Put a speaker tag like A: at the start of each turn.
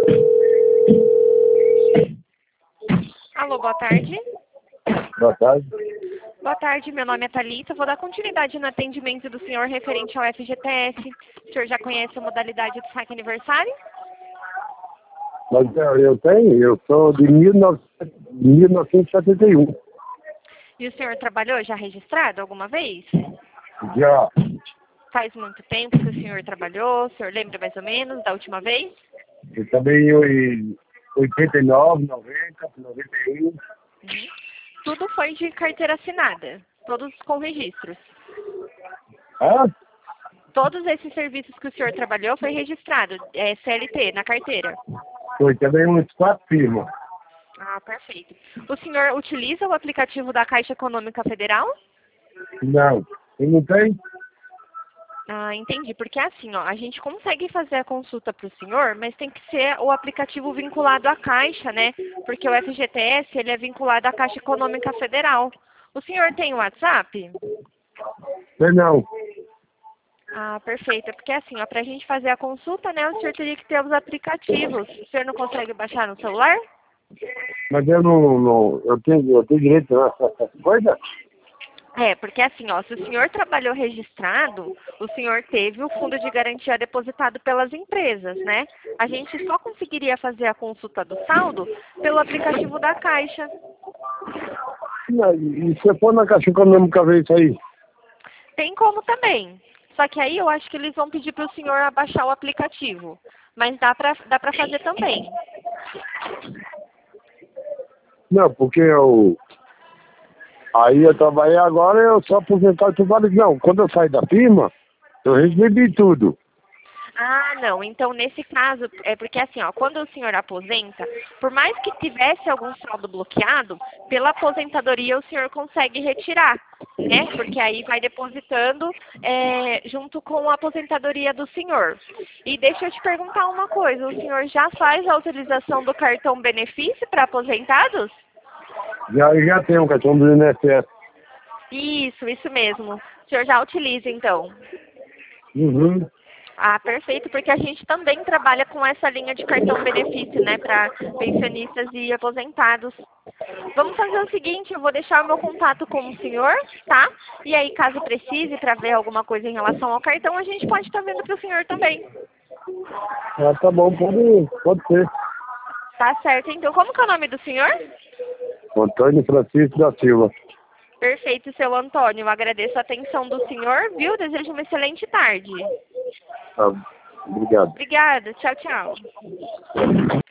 A: Alô, boa tarde.
B: Boa tarde.
A: Boa tarde, meu nome é Thalita. Vou dar continuidade no atendimento do senhor referente ao FGTS. O senhor já conhece a modalidade do saque aniversário?
B: Mas eu sou de 1971.
A: E o senhor trabalhou já registrado alguma vez?
B: Já.
A: Faz muito tempo que o senhor trabalhou? O senhor lembra mais ou menos da última vez?
B: Eu também em 89, 90, 91.
A: Uhum. Tudo foi de carteira assinada, todos com registros.
B: Ah,
A: Todos esses serviços que o senhor trabalhou foi registrado, CLT, na carteira.
B: foi também uns 4 firmas.
A: Ah, perfeito. O senhor utiliza o aplicativo da Caixa Econômica Federal?
B: Não. E não tem?
A: Ah, entendi. Porque assim, ó, a gente consegue fazer a consulta para o senhor, mas tem que ser o aplicativo vinculado à Caixa, né? Porque o FGTS, ele é vinculado à Caixa Econômica Federal. O senhor tem o WhatsApp?
B: Tem não.
A: Ah, perfeito. É porque assim, ó, para a gente fazer a consulta, né, o senhor teria que ter os aplicativos. O senhor não consegue baixar no celular?
B: Mas eu não eu tenho direito a essas coisas?
A: É, porque assim, ó, se o senhor trabalhou registrado, o senhor teve o fundo de garantia depositado pelas empresas, né? A gente só conseguiria fazer a consulta do saldo pelo aplicativo da Caixa.
B: Não, e se eu for na Caixa Econômica ver isso aí?
A: Tem como também. Só que aí eu acho que eles vão pedir para o senhor abaixar o aplicativo. Mas dá pra fazer também.
B: Não, porque aí eu trabalhei agora, eu sou aposentado por vários. Não, quando eu saí da firma, eu recebi tudo.
A: Ah, não. Então, nesse caso, é porque assim, ó, quando o senhor aposenta, por mais que tivesse algum saldo bloqueado, pela aposentadoria o senhor consegue retirar, né? Porque aí vai depositando junto com a aposentadoria do senhor. E deixa eu te perguntar uma coisa, o senhor já faz a utilização do cartão benefício para aposentados?
B: Já tenho um cartão do INSS.
A: Isso mesmo. O senhor já utiliza, então?
B: Uhum.
A: Ah, perfeito, porque a gente também trabalha com essa linha de cartão benefício, né, para pensionistas e aposentados. Vamos fazer o seguinte, eu vou deixar o meu contato com o senhor, tá? E aí, caso precise, para ver alguma coisa em relação ao cartão, a gente pode estar vendo para o senhor também.
B: Ah, tá bom, pode ser.
A: Tá certo, então. Como que é o nome do senhor?
B: Antônio Francisco da Silva.
A: Perfeito, seu Antônio. Eu agradeço a atenção do senhor, viu? Desejo uma excelente tarde.
B: Ah, obrigado.
A: Obrigada. Tchau, tchau.